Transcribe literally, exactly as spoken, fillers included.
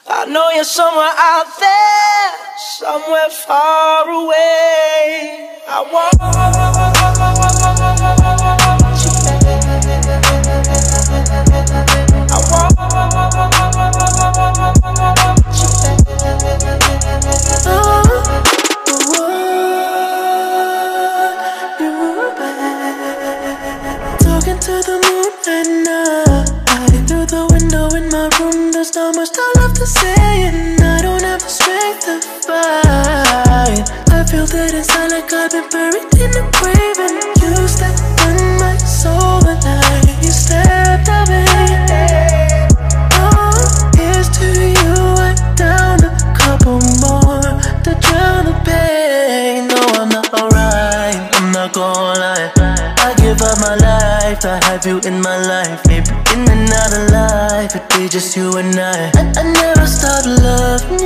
I know you're somewhere out there, somewhere far away. I want you back. I want you back. Oh, you're back. Talking to the moon and night. Through the window in my room, there's not much I love to say, and I don't have the strength to fight. I feel that inside like I've been buried in a grave, and you stepped in my soul at night. You stepped away. Oh, here's to you. I down a couple more to drown the pain. No, I'm not alright, I'm not gonna lie. I give up my life to have you in my life. Maybe in another life it'd be just you and I. I, I never stopped loving